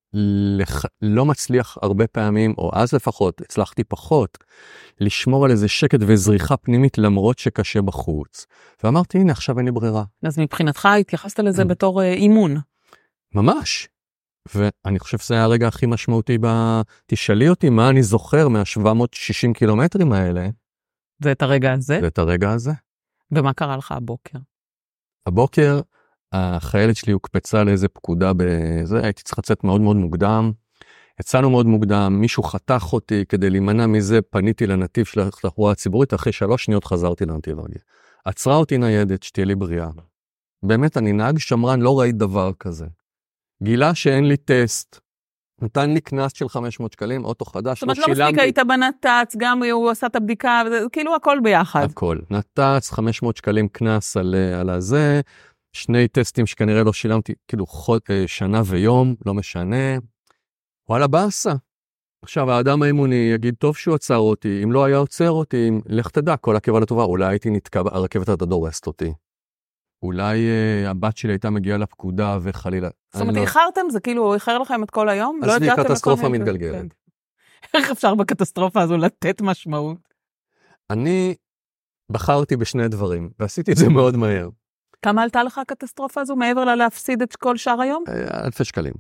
לא מצליח הרבה פעמים, או אז לפחות, הצלחתי פחות, לשמור על איזה שקט וזריחה פנימית, למרות שקשה בחוץ. ואמרתי, הנה, עכשיו אין לי ברירה. אז מבחינתך התייחסת לזה בתור אימון. ממש. ואני חושב שזה היה הרגע הכי משמעותי, תשאלי אותי מה אני זוכר מה-760 קילומטרים האלה. זה את הרגע הזה? זה את הרגע הזה. ומה קרה לך הבוקר? הבוקר, החיילת שלי הוקפצה לאיזה פקודה בזה, הייתי צריך לצאת מאוד מאוד מוקדם, יצאנו מאוד מוקדם, מישהו חתך אותי, כדי להימנע מזה, פניתי לנתיב של התחבורה הציבורית, אחרי 3 שניות חזרתי לנתיב הרגיל. עצרה אותי ניידת, שתהיה לי בריאה. באמת, אני נהג שמרן, לא ראית דבר כזה. גילה שאין לי טסט, נתן לי קנס של 500 שקלים, אוטו חדש, זאת אומרת, לא מספיק היית בנת"צ, גם הוא עשה את הבדיקה, כאילו הכל ביחד. הכל. נת"צ, 500 שקלים קנס על הזה, 2 טסטים שכנראה לא שילמתי, כאילו שנה ויום, לא משנה. וואלה, באסה. עכשיו, האדם האמוני יגיד, טוב שהוא עצר אותי, אם לא היה עוצר אותי, לך תדע, כל עקבה לטובה, אולי הייתי נתקע, הרכבת אתה דורסת אותי. אולי הבת שלי הייתה מגיעה לפקודה וחלילה. זאת אומרת, איחרתם? זה כאילו, איחר לכם את כל היום? אז לי קטסטרופה מתגלגלת. איך אפשר בקטסטרופה הזו לתת משמעות? אני בחרתי בשני דברים, ועשיתי את זה מאוד מהר. כמה עלתה לך הקטסטרופה הזו, מעבר לה להפסיד את כל שאר היום? 1,000 שקלים.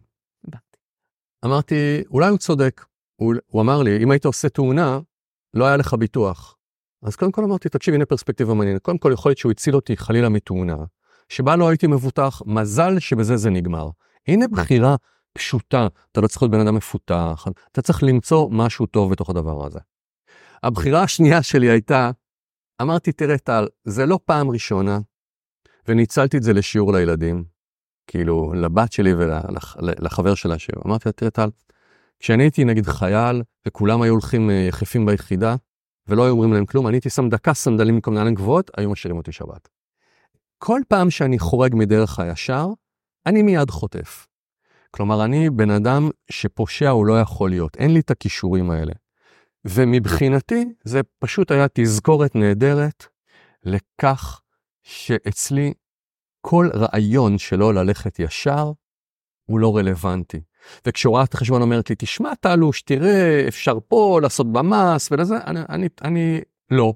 אמרתי, אולי הוא צודק. הוא אמר לי, אם היית עושה תאונה, לא היה לך ביטוח. אז קודם כל אמרתי, תקשיב, הנה פרספקטיבה מעניינת. קודם כל יכול להיות שהוא הציל אותי חלילה מתאונה, שבה לא הייתי מבוטח, מזל שבזה זה נגמר. הנה בחירה פשוטה, אתה לא צריך להיות בן אדם מפותח, אתה צריך למצוא משהו טוב בתוך הדבר הזה. הבחירה השנייה שלי הייתה, אמרתי, תראה טל, זה לא פעם ראשונה, וניצלתי את זה לשיעור לילדים, כאילו לבת שלי ולחבר שלה שיעור. אמרתי, תראה טל, כשאני הייתי נגיד חייל, וכולם היו הולכים יחפים ביחידה, ולא היו אומרים להם כלום, אני הייתי שם דקה סנדלים במקום נעליים גבוהות, היו משאירים אותי שבת. כל פעם שאני חורג מדרך הישר, אני מיד חוטף. כלומר, אני בן אדם שפושע הוא לא יכול להיות, אין לי את הכישורים האלה. ומבחינתי זה פשוט היה תזכורת נהדרת לכך שאצלי כל רעיון שלא ללכת ישר הוא לא רלוונטי. וכשרואת החשבון אומרת לי, תשמע תעלוש, תראה, אפשר פה לעשות במס ולזה, אני לא.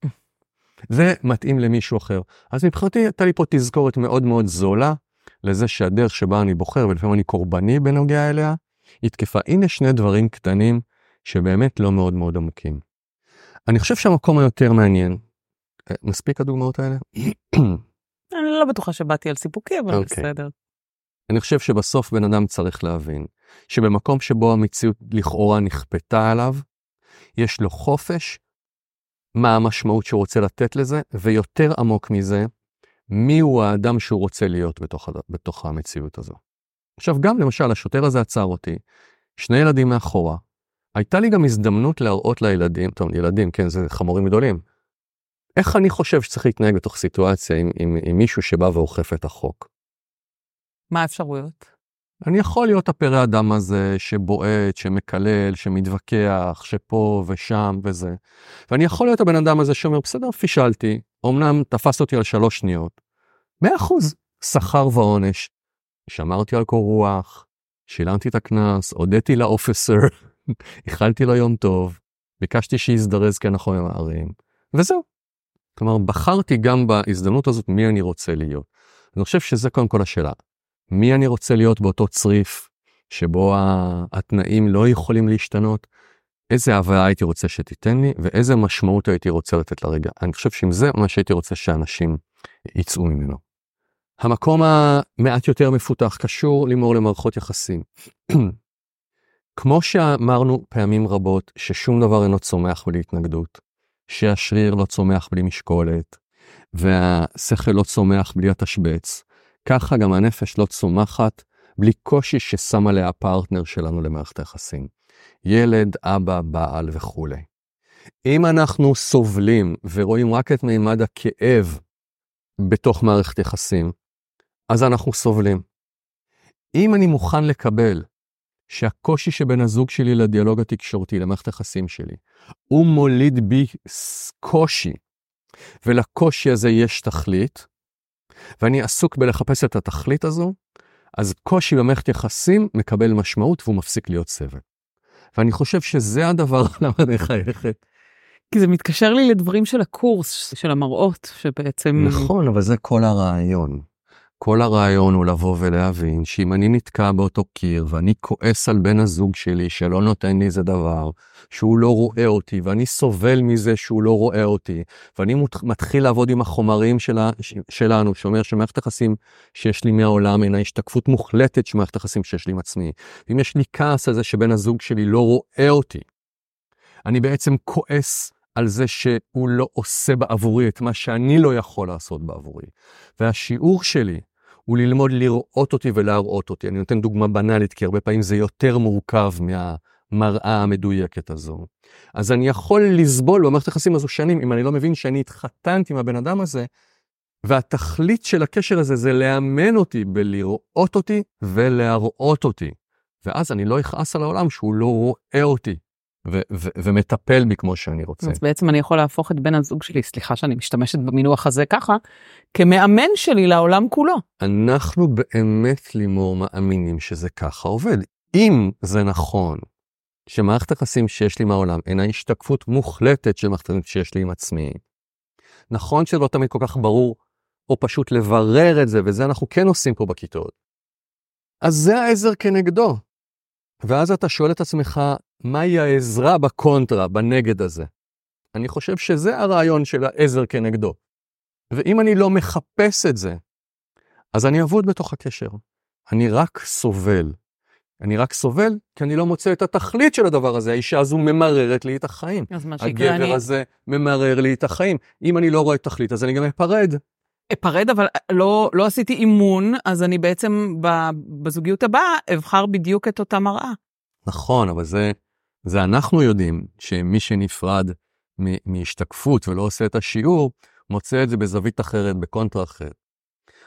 זה מתאים למישהו אחר. אז מבחינתי הייתה לי פה תזכורת מאוד מאוד זולה, לזה שהדרך שבה אני בוחר, ולפעמים אני קורבני בנוגע אליה, היא תקפה. הנה שני דברים קטנים, שבאמת לא מאוד מאוד עמוקים. אני חושב שהמקום היותר מעניין, מספיק הדוגמאות האלה? אני לא בטוחה שבאתי על סיפוקי, אבל בסדר. אני חושב שבסוף בן אדם צריך להבין, שבמקום שבו המציאות לכאורה נכפתה עליו, יש לו חופש, מה המשמעות שהוא רוצה לתת לזה, ויותר עמוק מזה, מי הוא האדם שהוא רוצה להיות בתוך המציאות הזו. עכשיו גם למשל, השוטר הזה עצר אותי, שני ילדים מאחורה, הייתה לי גם הזדמנות להראות לילדים, טוב, ילדים, כן, זה חמורים גדולים, איך אני חושב שצריך להתנהג בתוך סיטואציה עם מישהו שבא ואוכף את החוק? מה האפשרויות? אני יכול להיות הפרא אדם הזה שבועט, שמקלל, שמתווכח, שפה ושם וזה. ואני יכול להיות הבן אדם הזה שאומר, בסדר, פישלתי, אמנם תפס אותי על 3 שניות. 100% שכר ועונש. שמרתי על קור רוח, שילמתי את הכנס, הודיתי לאופסר, איחלתי לו יום טוב, ביקשתי שיזדרז כי אנחנו ממהרים, וזהו. כלומר, בחרתי גם בהזדמנות הזאת מי אני רוצה להיות. אני חושב שזה קודם כל השאלה. מי אני רוצה להיות באותו צריף, שבו התנאים לא יכולים להשתנות, איזה הוויה הייתי רוצה שתיתן לי, ואיזה משמעות הייתי רוצה לתת לרגע. אני חושב שעם זה מה שהייתי רוצה שאנשים יצאו ממנו. המקום המעט יותר מפותח קשור לימור למערכות יחסים. כמו שאמרנו פעמים רבות, ששום דבר אינו צומח בלי התנגדות, שהשריר לא צומח בלי משקולת, והשכל לא צומח בלי התשבץ, ככה גם הנפש לא צומחת בלי קושי ששם עליה הפרטנר שלנו למערכת היחסים. ילד, אבא, בעל וכו'. אם אנחנו סובלים ורואים רק את מימד הכאב בתוך מערכת יחסים, אז אנחנו סובלים. אם אני מוכן לקבל שהקושי שבין הזוג שלי לדיאלוג התקשורתי, למערכת היחסים שלי, הוא מוליד בי קושי, ולקושי הזה יש תכלית, ואני עסוק בלחפש את התכלית הזו, אז קושי במערכת יחסים מקבל משמעות והוא מפסיק להיות סבל. ואני חושב שזה הדבר למה אני חייכת. כי זה מתקשר לי לדברים של הקורס, של המראות, שבעצם... נכון, אבל זה כל הרעיון. כל הרעיון הוא לבוא ולהבין שאם אני נתקע באותו קיר ואני כועס על בן הזוג שלי שלא נותן לי איזה דבר, שהוא לא רואה אותי ואני סובל מזה שהוא לא רואה אותי, ואני מתחיל לעבוד עם החומרים שלנו, שאומר שמערכת היחסים שיש לי מהעולם אינה השתקפות מוחלטת של מערכת היחסים שיש לי עם עצמי. ואם יש לי כעס על זה שבן הזוג שלי לא רואה אותי, אני בעצם כועס על זה שהוא לא עושה בעבורי את מה שאני לא יכול לעשות בעבורי. והשיעור שלי הוא ללמוד לראות אותי ולהראות אותי. אני נותן דוגמה בנאלית, כי הרבה פעמים זה יותר מורכב מהמראה המדויקת הזו. אז אני יכול לסבול במערכת היחסים הזו שנים, אם אני לא מבין שאני התחתנתי עם הבן אדם הזה, והתכלית של הקשר הזה זה לאמן אותי בלראות אותי ולהראות אותי. ואז אני לא אכעס על העולם שהוא לא רואה אותי. ומטפל בי כמו שאני רוצה. אז בעצם אני יכול להפוך את בן הזוג שלי, סליחה שאני משתמשת במינוח הזה ככה, כמאמן שלי לעולם כולו. אנחנו באמת לימור מאמינים שזה ככה עובד. אם זה נכון, שמערכת היחסים שיש לי מהעולם, אינה השתקפות מוחלטת של מערכת היחסים שיש לי עם עצמי. נכון שלא תמיד כל כך ברור, או פשוט לברר את זה, וזה אנחנו כן עושים פה בכיתות. אז זה העזר כנגדו. ואז אתה שואל את עצמך, מהי העזרה בקונטרה, בנגד הזה? אני חושב שזה הרעיון של העזר כנגדו. ואם אני לא מחפש את זה, אז אני אעבוד בתוך הקשר. אני רק סובל. אני רק סובל כי אני לא מוצא את התכלית של הדבר הזה. האישה הזו ממררת לי את החיים. הגבר הזה ממרר לי את החיים. אם אני לא רואה את תכלית, אז אני גם אפרד. אפרד, אבל לא עשיתי אימון, אז אני בעצם בזוגיות הבאה אבחר בדיוק את אותה מראה. נכון, אבל זה אנחנו יודעים שמי שנפרד מהשתקפות ולא עושה את השיעור, מוצא את זה בזווית אחרת, בקונטרה אחרת.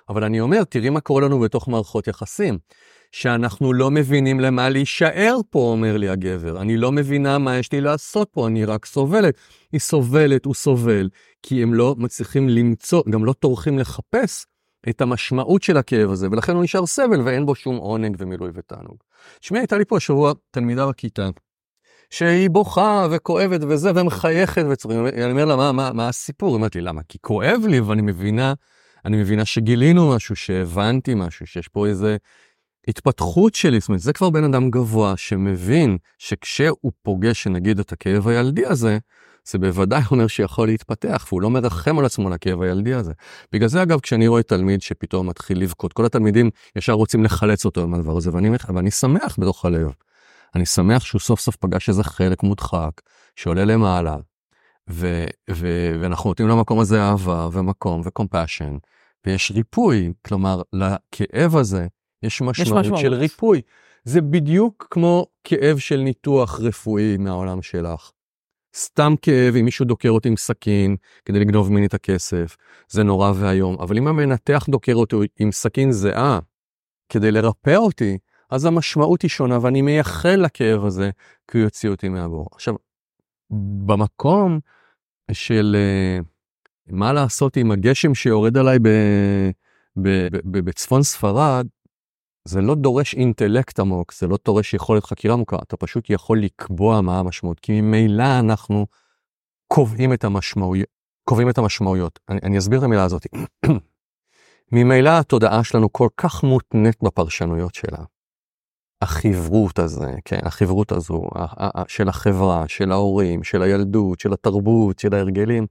אבל אני אומר, תראי מה קורה לנו בתוך מערכות יחסים, שאנחנו לא מבינים למה להישאר פה, אומר לי הגבר. אני לא מבינה מה יש לי לעשות פה, אני רק סובלת. היא סובלת, הוא סובל, כי הם לא מצליחים למצוא, גם לא טורחים לחפש את המשמעות של הכאב הזה, ולכן הוא נשאר סבל ואין בו שום עונג ומילוי ותענוג. תשמעי, הייתה לי פה השבוע תלמידה בכיתה, שהיא בוכה וכואבת וזה, ומחייכת וצריכים, אני אומר לה, מה הסיפור? היא אומרת לי, למה? כי כואב לי, ואני מבינה שגילינו משהו, שהבנתי משהו, שיש פה איזה התפתחות שלי, זאת אומרת, זה כבר בן אדם גבוה שמבין שכשהוא פוגש, נגיד, את הכאב הילדי הזה, זה בוודאי אומר שיכול להתפתח, והוא לא מרחם על עצמו לכאב הילדי הזה. בגלל זה, אגב, כשאני רואה תלמיד שפתאום מתחיל לבכות, כל התלמידים ישר רוצים לחלץ אותו מהדבר הזה, ואני שמח בתוך הלב. אני שמח שהוא סוף סוף פגש איזה חלק מודחק, שעולה למעלה, ואנחנו נותנים למקום הזה אהבה, ומקום, וקומפשן, ויש ריפוי, כלומר, לכאב הזה, יש משמעות של ריפוי. זה בדיוק כמו כאב של ניתוח רפואי מהעולם שלך. סתם כאב, אם מישהו דוקר אותי עם סכין, כדי לגנוב ממני את הכסף, זה נורא והיום. אבל אם המנתח דוקר אותי עם סכין זהה, כדי לרפא אותי, אז המשמעות היא שונה, ואני מייחל לכאב הזה, כי הוא יוציא אותי מהבור. עכשיו, במקום של מה לעשות עם הגשם שיורד עליי בצפון ספרד, זה לא דורש אינטלקט עמוק, זה לא דורש יכולת חקירה מוכר, אתה פשוט יכול לקבוע מה המשמעות, כי ממילא אנחנו קובעים את המשמעויות. אני אסביר את המילה הזאת. ממילא התודעה שלנו כל כך מותנית בפרשנויות שלה. החברות הזו, של החברה, של ההורים, של הילדות, של התרבות, של ההרגלים,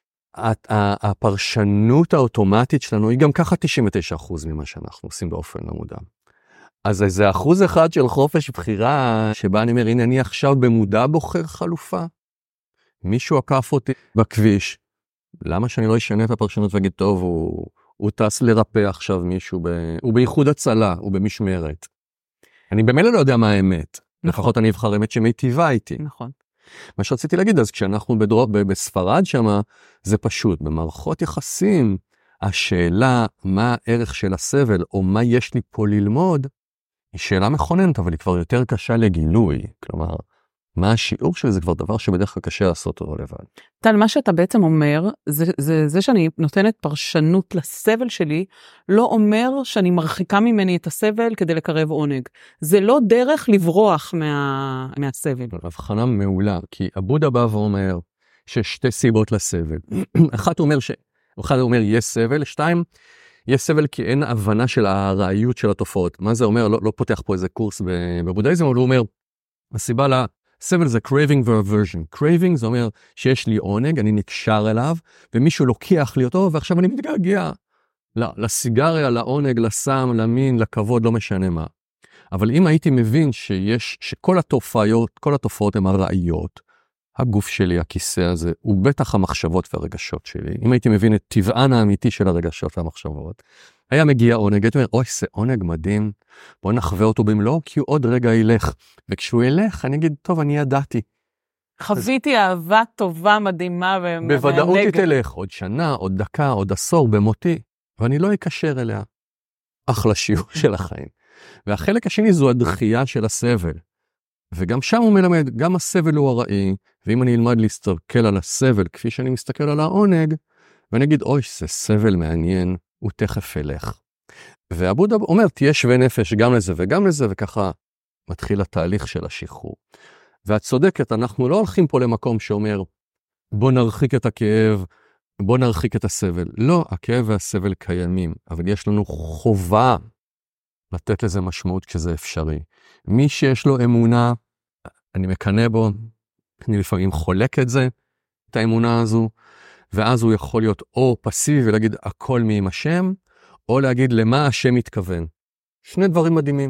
הפרשנות האוטומטית שלנו היא גם ככה 99% ממה שאנחנו עושים באופן לא מודע. אז זה 1% של חופש בחירה, שבה אני אומר, הנה אני עכשיו במודע בוחר חלופה. מישהו עקף אותי בכביש, למה שאני לא אשנה את הפרשנות ואגיד, טוב, הוא טס לרפא עכשיו מישהו, הוא בייחוד הצלה, הוא במשמרת. אני במילא לא יודע מה האמת. נכון. לפחות אני אבחר אמת שמיטיבה איתי. נכון. מה שרציתי להגיד, אז כשאנחנו בספרד שמה, זה פשוט, במערכות יחסים, השאלה מה הערך של הסבל, או מה יש לי פה ללמוד, היא שאלה מכוננת, אבל היא כבר יותר קשה לגילוי. כלומר, מה השיעור של זה כבר דבר שבדרך כלל קשה לעשות אותו לבד. טל, מה שאתה בעצם אומר, זה שאני נותנת פרשנות לסבל שלי, לא אומר שאני מרחיקה ממני את הסבל כדי לקרב עונג. זה לא דרך לברוח מהסבל. הבחנה מעולה, כי אבודה בא ואומר שיש 2 סיבות לסבל. אחד אומר יש סבל, 2, יש סבל כי אין הבנה של הרעיות של התופעות. מה זה אומר? לא פותח פה איזה קורס בבודהיזם, אבל הוא אומר, הסיבה סבל זה craving ו-aversion. craving זה אומר שיש לי עונג, אני נקשר אליו, ומישהו לוקח לי אותו, ועכשיו אני מתגעגע לסיגריה, לעונג, לסם, למין, לכבוד, לא משנה מה. אבל אם הייתי מבין שכל התופעות הן הרעיות, הגוף שלי, הכיסא הזה, הוא בטח המחשבות והרגשות שלי. אם הייתי מבין את טבען האמיתי של הרגשות והמחשבות, היה מגיע עונג, הייתי אומר, אוי, זה עונג מדהים, בוא נחווה אותו במלוא, כי הוא עוד רגע ילך. וכשהוא ילך, אני אגיד, טוב, אני ידעתי. חוויתי אהבה טובה, מדהימה ומענגת. בוודאות היא תלך, עוד שנה, עוד דקה, עוד עשור, במותי, ואני לא אקשר אליה. אחלה שיעור של החיים. והחלק השני זו הדחייה של הסבל. וגם שם הוא מלמד, גם הסבל הוא הראי, ואם אני אלמד להסתכל על הסבל כפי שאני מסתכל על העונג, ואני אגיד, אוי, זה סבל מעניין, הוא תכף ילך. והבודה אומר, תהיה שווה נפש גם לזה וגם לזה, וככה מתחיל התהליך של השחרור. ואת צודקת, אנחנו לא הולכים פה למקום שאומר, בוא נרחיק את הכאב, בוא נרחיק את הסבל. לא, הכאב והסבל קיימים, אבל יש לנו חובה לתת לזה משמעות כשזה אפשרי. מי שיש לו אמונה, אני מקנה בו, אני לפעמים חולק את זה, את האמונה הזו, ואז הוא יכול להיות או פסיבי ולהגיד הכל מעם השם, או להגיד למה השם מתכוון. 2 דברים מדהימים.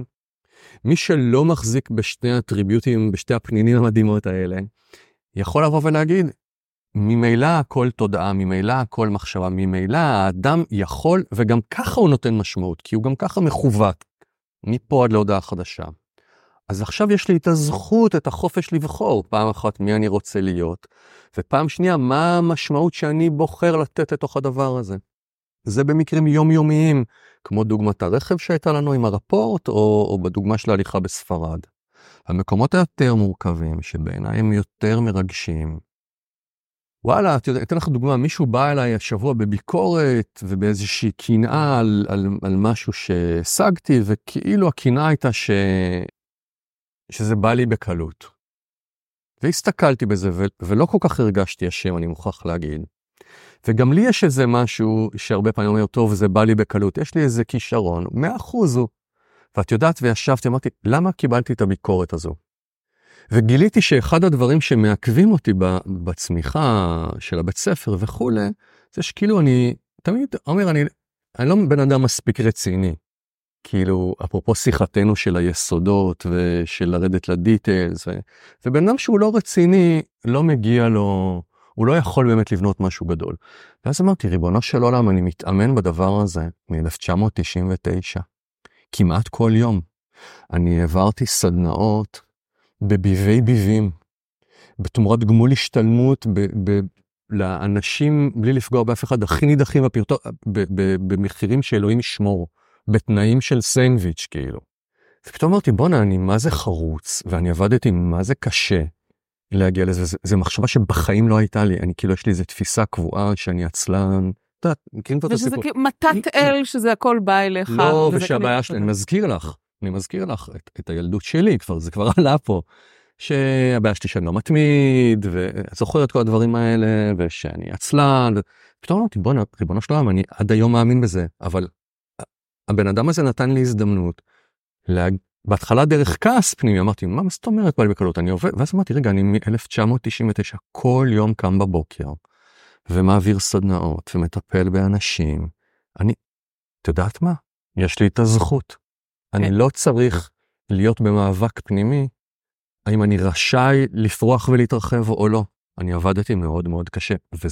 מי שלא מחזיק בשני האטריביוטים, בשתי הפנינים המדהימות האלה, יכול לבוא ולהגיד, ממילא הכל תודעה, ממילא הכל מחשבה, ממילא האדם יכול, וגם ככה הוא נותן משמעות, כי הוא גם ככה מכוות, מפה עד להודעה חדשה. אז עכשיו יש לי את הזכות, את החופש לבחור, פעם אחת מי אני רוצה להיות, ופעם שנייה, מה המשמעות שאני בוחר לתת לתוך הדבר הזה. זה במקרים יומיומיים, כמו דוגמת הרכב שהייתה לנו עם הרפורט, או בדוגמה של ההליכה בספרד. המקומות היותר מורכבים, שבעיניי הם יותר מרגשים. וואלה, אתן לך דוגמה, מישהו בא אליי השבוע בביקורת, ובאיזושהי קנאה על משהו שהשגתי, וכאילו הקנאה הייתה שזה בא לי בקלות. והסתכלתי בזה, ולא כל כך הרגשתי השם, אני מוכרח להגיד. וגם לי יש איזה משהו שהרבה פעמים אומר, טוב, זה בא לי בקלות, יש לי איזה כישרון, 100% הוא. ואת יודעת, וישבתי, אמרתי, למה קיבלתי את הביקורת הזו? וגיליתי שאחד הדברים שמעכבים אותי בצמיחה של הבית ספר וכו', זה שכאילו אני תמיד אומר, אני לא בן אדם מספיק רציני. כאילו, אפרופו שיחתנו של היסודות ושל לרדת לדיטלס, ובן אדם שהוא לא רציני, לא מגיע לו, הוא לא יכול באמת לבנות משהו גדול. ואז אמרתי, ריבונו של עולם, אני מתאמן בדבר הזה מ-1999, כמעט כל יום. אני העברתי סדנאות בביבי ביבים, בתמורת גמול השתלמות לאנשים, בלי לפגוע באף אחד, הכי נידחים במחירים שאלוהים ישמור. בתנאים של סנדוויץ' כאילו. ופתאום אמרתי, בונה, אני מה זה חרוץ, ואני עבדתי מה זה קשה להגיע לזה, זה מחשבה שבחיים לא הייתה לי, אני כאילו יש לי איזו תפיסה קבועה שאני עצלן, ושזה מתת אל שזה הכל בא אליך. לא, ושהבעיה שלי, אני מזכיר לך את הילדות שלי, זה כבר עלה פה, שהבעיה שלי שאני לא מתמיד, וזוכר את כל הדברים האלה, ושאני עצלן, ופתאום אמרתי, בונה, ריבונו של עולם, אני עד היום מאמין בזה, אבל הבן אדם הזה נתן לי הזדמנות, בהתחלה דרך כעס פנימי, אמרתי, מה זאת אומרת בא לי בקלות? אני עובד, ואז אמרתי, רגע, אני מ-1999 כל יום קם בבוקר, ומעביר סדנאות, ומטפל באנשים. את יודעת מה? יש לי את הזכות. אני לא צריך להיות במאבק פנימי, האם אני רשאי לפרוח ולהתרחב או לא. אני עבדתי מאוד מאוד קשה,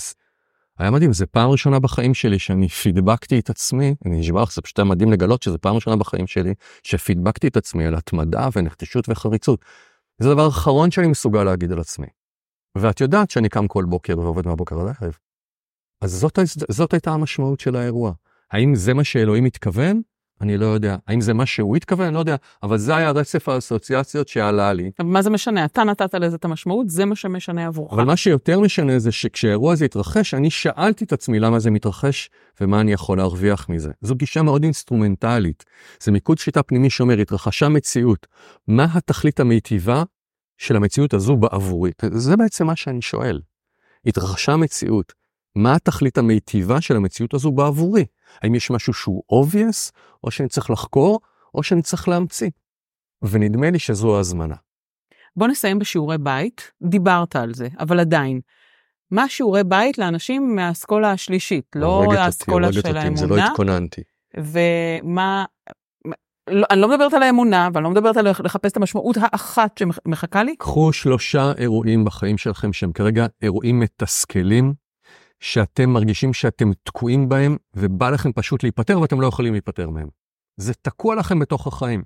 היה מדהים, זה פעם ראשונה בחיים שלי שאני פידבקתי את עצמי, אני נשבע לך, זה פשוט היה מדהים לגלות שזה פעם ראשונה בחיים שלי, שפידבקתי את עצמי על התמדה ונחתשות וחריצות. זה הדבר האחרון שאני מסוגל להגיד על עצמי. ואת יודעת שאני קם כל בוקר ועובד מהבוקר עד הערב. אז זאת הייתה המשמעות של האירוע. האם זה מה שאלוהים התכוון? אני לא יודע. האם זה מה שהוא התכוון? אני לא יודע. אבל זה היה רצף האסוציאציות שעלה לי. אבל מה זה משנה? אתה נתת לזה את המשמעות, זה מה שמשנה עבורך. אבל מה שיותר משנה זה שכשהאירוע הזה התרחש, אני שאלתי את עצמי למה זה מתרחש, ומה אני יכול להרוויח מזה. זו גישה מאוד אינסטרומנטלית. זה מיקוד שיטה פנימי שאומר, התרחשה מציאות. מה התכלית המיטיבה של המציאות הזו בעבורי? זה בעצם מה שאני שואל. התרחשה מציאות. מה התכלית המיטיבה של המציאות הזו בעבורי? האם יש משהו שהוא obvious, או שאני צריך לחקור, או שאני צריך להמציא? ונדמה לי שזו ההזמנה. בוא נסיים בשיעורי בית, דיברת על זה, אבל עדיין, מה שיעורי בית לאנשים מהאסכולה השלישית, לא האסכולה של האמונה? זה לא התכוננתי. ומה, אני לא מדברת על האמונה, ואני לא מדברת על לחפש את המשמעות האחת שמחכה לי. קחו 3 אירועים בחיים שלכם, שהם כרגע אירועים מתסכלים, שאתם מרגישים שאתם תקועים בהם, ובא לכם פשוט להיפטר, ואתם לא יכולים להיפטר מהם. זה תקוע לכם בתוך החיים.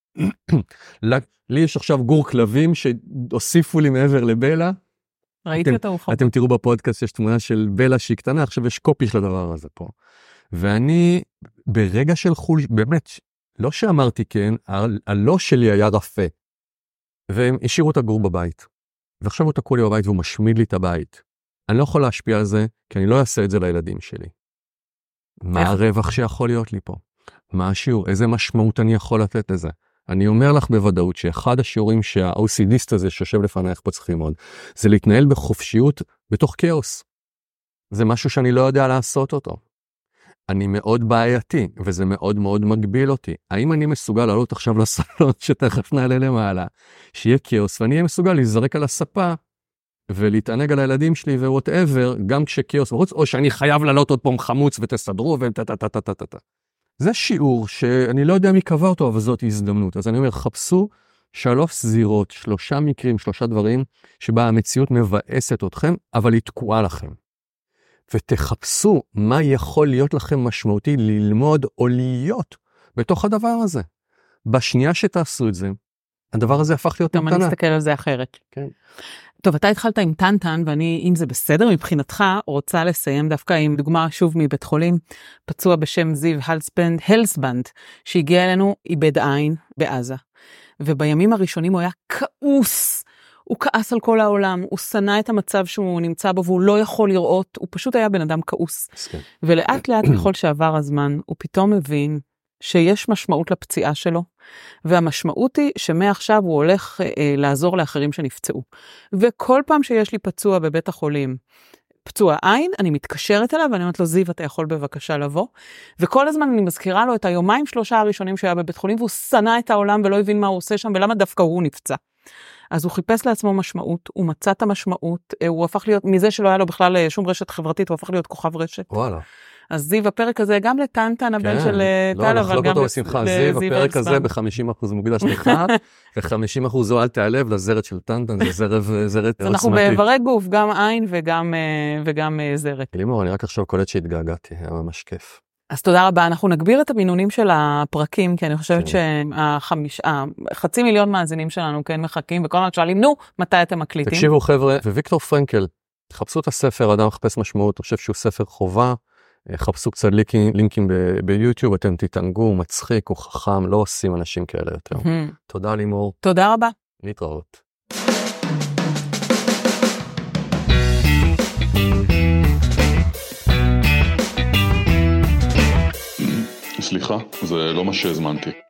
לי יש עכשיו גור כלבים שהוסיפו לי מעבר לבלה. ראיתי אותה רוחב. אתם תראו בפודקאסט, יש תמונה של בלה שהיא קטנה, עכשיו יש קופי של הדבר הזה פה. ואני, ברגע של חול, באמת, לא שאמרתי כן, הלא שלי היה רפה. והם השאירו את הגור בבית. ועכשיו הוא תקוע לי בבית והוא משמיד לי את הבית. אני לא יכול להשפיע על זה, כי אני לא אעשה את זה לילדים שלי. מה הרווח שיכול להיות לי פה? מה השיעור? איזה משמעות אני יכול לתת לזה? אני אומר לך בוודאות שאחד השיעורים שהאוסידיסט הזה שיושב לפנייך פה צריך ללמוד, זה להתנהל בחופשיות בתוך כאוס. זה משהו שאני לא יודע לעשות אותו. אני מאוד בעייתי, וזה מאוד מאוד מגביל אותי. האם אני מסוגל לעלות עכשיו לסלון שתכף נעלה למעלה, שיהיה כאוס, ואני אהיה מסוגל להיזרק על הספה, ולהתענג על הילדים שלי ווואטאבר, גם כשכאוס בחוץ, או שאני חייב לעלות עוד פעם חמוץ ותסדרו וטטטטטטטט. זה שיעור שאני לא יודע מי קבע אותו, אבל זאת הזדמנות. אז אני אומר, חפשו 3 זירות, 3 מקרים, 3 דברים, שבה המציאות מבאסת אתכם, אבל היא תקועה לכם. ותחפשו מה יכול להיות לכם משמעותי ללמוד או להיות בתוך הדבר הזה. בשנייה שתעשו את זה, הדבר הזה הפך להיות מתנה. גם אני אסתכל על זה אחרת. כן. טוב, אתה התחלת עם טנטן, ואני, אם זה בסדר מבחינתך, רוצה לסיים דווקא עם דוגמה שוב מבית חולים, פצוע בשם זיו הלסבנד, שהגיע אלינו, איבד עין בעזה. ובימים הראשונים הוא היה כעוס, הוא כעס על כל העולם, הוא שנא את המצב שהוא נמצא בו, והוא לא יכול לראות, הוא פשוט היה בן אדם כעוס. ולאט לאט ככל שעבר הזמן, הוא פתאום מבין שיש משמעות לפציעה שלו, והמשמעות היא שמעכשיו הוא הולך לעזור לאחרים שנפצעו. וכל פעם שיש לי פצוע בבית החולים, פצוע עין, אני מתקשרת אליו, ואני אומרת לו, זיו, אתה יכול בבקשה לבוא. וכל הזמן אני מזכירה לו את היומיים 3 הראשונים שהיה בבית חולים, והוא שנא את העולם ולא הבין מה הוא עושה שם, ולמה דווקא הוא נפצע. אז הוא חיפש לעצמו משמעות, הוא מצא את המשמעות, הוא הפך להיות, מזה שלא היה לו בכלל שום רשת חברתית, הוא הפך להיות כוכב רשת. וואלה. אז זיו, הפרק הזה גם לטנטן, הבן של טל, אבל גם לזיו. הפרק הזה ב-50% מוקדש לך, ו-50% הוא אל תיעלב לזרת של טנטן, זה זרת עוצמתי. אנחנו באיברי גוף, גם עין וגם זרת. לימור, אני רק עכשיו קולט שהתגעגעתי, היה ממש כיף. אז תודה רבה, אנחנו נגביר את המינונים של הפרקים, כי אני חושבת ש500,000 מאזינים שלנו כן מחכים, וכל הזמן שואלים, נו, מתי אתם מקליטים? תקשיבו חבר'ה, וויקטור פרנקל, תחפשו את הספר, אדם מחפש משמעות, אני חושב שהוא ספר חובה, חפשו קצת לינקים ביוטיוב, אתם תתענגו, הוא מצחיק, הוא חכם, לא עושים אנשים כאלה יותר. תודה לימור. תודה רבה. להתראות. סליחה, זה לא מה שהזמנתי.